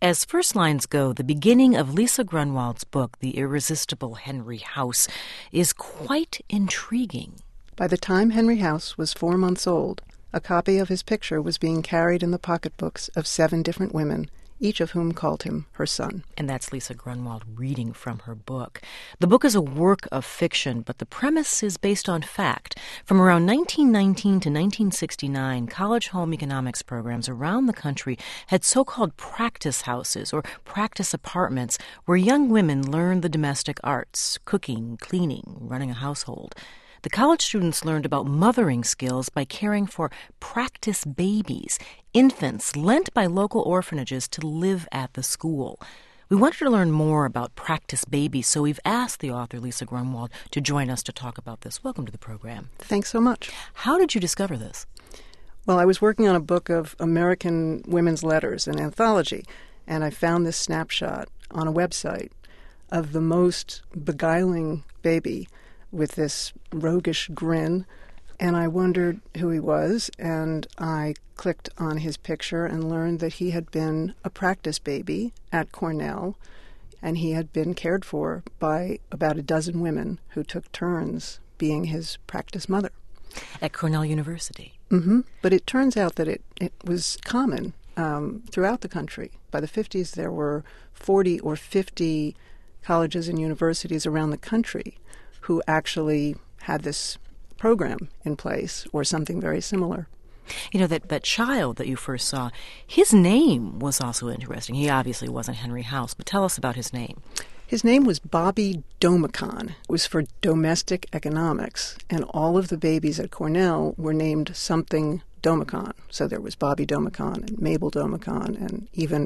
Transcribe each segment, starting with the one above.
As first lines go, the beginning of Lisa Grunwald's book, The Irresistible Henry House, is quite intriguing. By the time Henry House was 4 months old, a copy of his picture was being carried in the pocketbooks of 7 different women, each of whom called him her son. And that's Lisa Grunwald reading from her book. The book is a work of fiction, but the premise is based on fact. From around 1919 to 1969, college home economics programs around the country had so-called practice houses or practice apartments where young women learned the domestic arts, cooking, cleaning, running a household. The college students learned about mothering skills by caring for practice babies, infants lent by local orphanages to live at the school. We wanted to learn more about practice babies, so we've asked the author, Lisa Grunwald, to join us to talk about this. Welcome to the program. Thanks so much. How did you discover this? Well, I was working on a book of American women's letters, an anthology, and I found this snapshot on a website of the most beguiling baby with this roguish grin, and I wondered who he was, and I clicked on his picture and learned that he had been a practice baby at Cornell, and he had been cared for by about a dozen women who took turns being his practice mother. At Cornell University? Mm-hmm. But it turns out that it was common throughout the country. By the 50s, there were 40 or 50 colleges and universities around the country who actually had this program in place or something very similar. You know, that child that you first saw, his name was also interesting. He obviously wasn't Henry House, but tell us about his name. His name was Bobby Domicon. It was for domestic economics, and all of the babies at Cornell were named something Domicon. So there was Bobby Domicon and Mabel Domicon, and even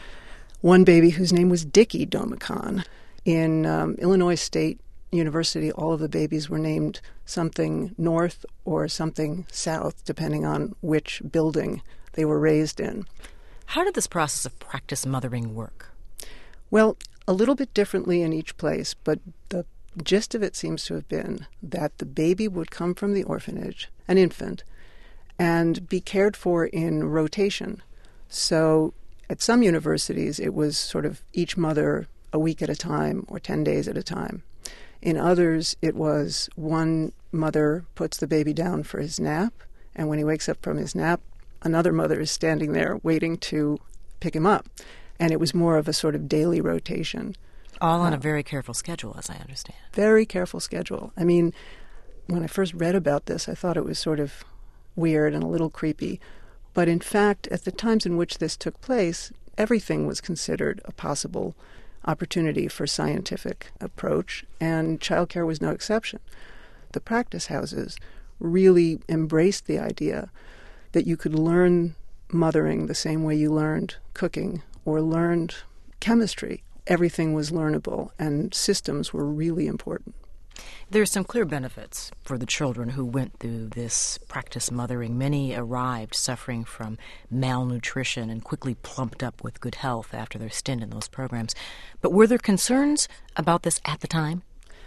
one baby whose name was Dickie Domicon. In Illinois State University, all of the babies were named something north or something south, depending on which building they were raised in. How did this process of practice mothering work? Well, a little bit differently in each place, but the gist of it seems to have been that the baby would come from the orphanage, an infant, and be cared for in rotation. So at some universities, it was sort of each mother a week at a time or 10 days at a time. In others, it was one mother puts the baby down for his nap, and when he wakes up from his nap, another mother is standing there waiting to pick him up. And it was more of a sort of daily rotation. All on a very careful schedule, as I understand. Very careful schedule. I mean, when I first read about this, I thought it was sort of weird and a little creepy. But in fact, at the times in which this took place, everything was considered a possible opportunity for scientific approach, and childcare was no exception. The practice houses really embraced the idea that you could learn mothering the same way you learned cooking or learned chemistry. Everything was learnable, and systems were really important. There's some clear benefits for the children who went through this practice mothering. Many arrived suffering from malnutrition and quickly plumped up with good health after their stint in those programs. But were there concerns about this at the time?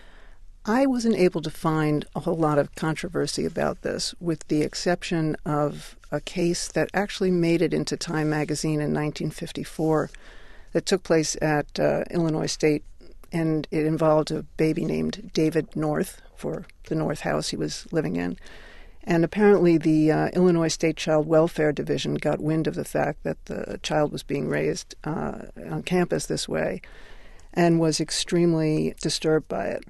I wasn't able to find a whole lot of controversy about this, with the exception of a case that actually made it into Time magazine in 1954 that took place at Illinois State, and it involved a baby named David North for the North house he was living in. And apparently the Illinois State Child Welfare Division got wind of the fact that the child was being raised on campus this way and was extremely disturbed by it.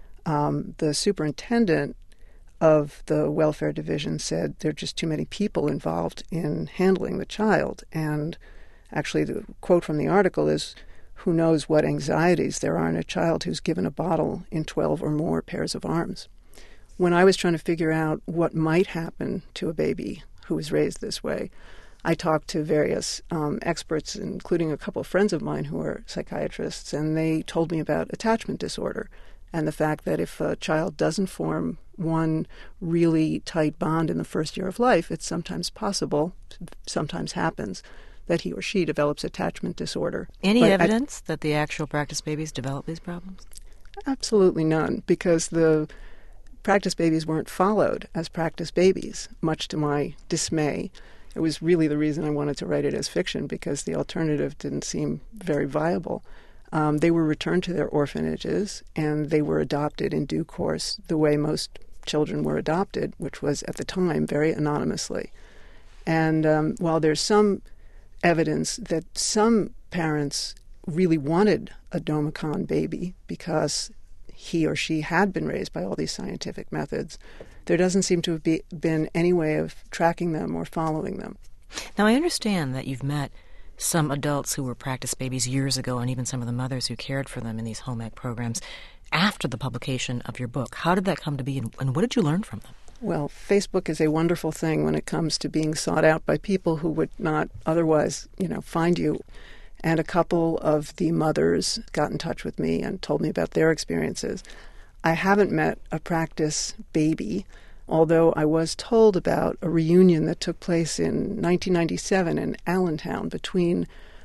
The superintendent of the welfare division said there are just too many people involved in handling the child. And actually the quote from the article is, "Who knows what anxieties there are in a child who's given a bottle in 12 or more pairs of arms." When I was trying to figure out what might happen to a baby who was raised this way, I talked to various experts, including a couple of friends of mine who are psychiatrists, and they told me about attachment disorder and the fact that if a child doesn't form one really tight bond in the first year of life, it's sometimes possible, sometimes happens, that he or she develops attachment disorder. Any evidence that the actual practice babies develop these problems? Absolutely none, because the practice babies weren't followed as practice babies, much to my dismay. It was really the reason I wanted to write it as fiction, because the alternative didn't seem very viable. They were returned to their orphanages, and they were adopted in due course the way most children were adopted, which was at the time very anonymously. And while there's some evidence that some parents really wanted a Doma Khan baby because he or she had been raised by all these scientific methods, there doesn't seem to have been any way of tracking them or following them. Now, I understand that you've met some adults who were practice babies years ago, and even some of the mothers who cared for them in these home ec programs after the publication of your book. How did that come to be, and what did you learn from them? Well, Facebook is a wonderful thing when it comes to being sought out by people who would not otherwise, find you. And a couple of the mothers got in touch with me and told me about their experiences. I haven't met a practice baby, although I was told about a reunion that took place in 1997 in Allentown between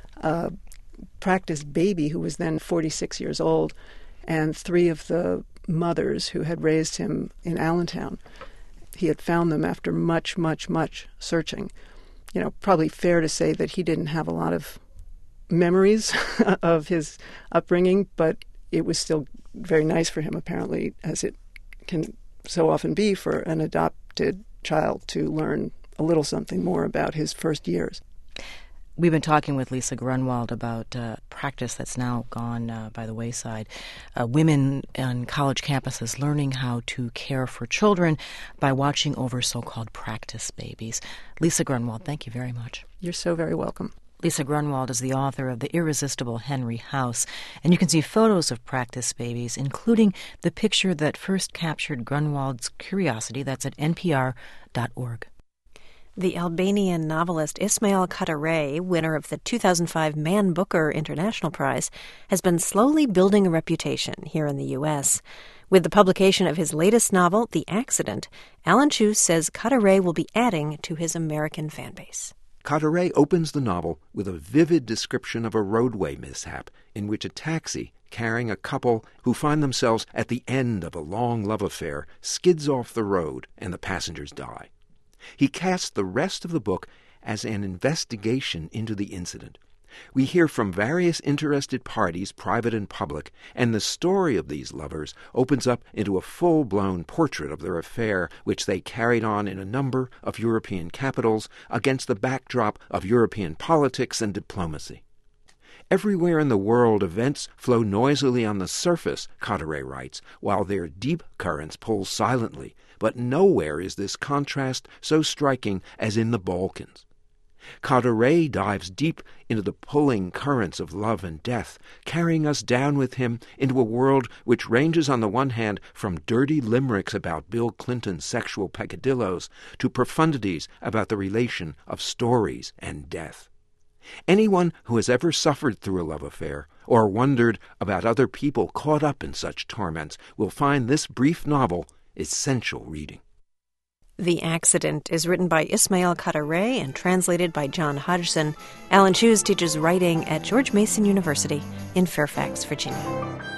a practice baby who was then 46 years old and three of the mothers who had raised him in Allentown. He had found them after much, much, much searching. Probably fair to say that he didn't have a lot of memories of his upbringing, but it was still very nice for him, apparently, as it can so often be for an adopted child to learn a little something more about his first years. We've been talking with Lisa Grunwald about practice that's now gone by the wayside. Women on college campuses learning how to care for children by watching over so-called practice babies. Lisa Grunwald, thank you very much. You're so very welcome. Lisa Grunwald is the author of The Irresistible Henry House, and you can see photos of practice babies, including the picture that first captured Grunwald's curiosity. That's at npr.org. The Albanian novelist Ismail Qattare, winner of the 2005 Man Booker International Prize, has been slowly building a reputation here in the U.S. With the publication of his latest novel, The Accident, Alan Chuse says Qattare will be adding to his American fan base. Qattare opens the novel with a vivid description of a roadway mishap in which a taxi carrying a couple who find themselves at the end of a long love affair skids off the road and the passengers die. He casts the rest of the book as an investigation into the incident. We hear from various interested parties, private and public, and the story of these lovers opens up into a full-blown portrait of their affair, which they carried on in a number of European capitals against the backdrop of European politics and diplomacy. Everywhere in the world, events flow noisily on the surface, Qattare writes, while their deep currents pull silently, but nowhere is this contrast so striking as in the Balkans. Qattare dives deep into the pulling currents of love and death, carrying us down with him into a world which ranges on the one hand from dirty limericks about Bill Clinton's sexual peccadillos to profundities about the relation of stories and death. Anyone who has ever suffered through a love affair or wondered about other people caught up in such torments will find this brief novel essential reading. The Accident is written by Ismail Qattare and translated by John Hodgson. Alan Chuse teaches writing at George Mason University in Fairfax, Virginia.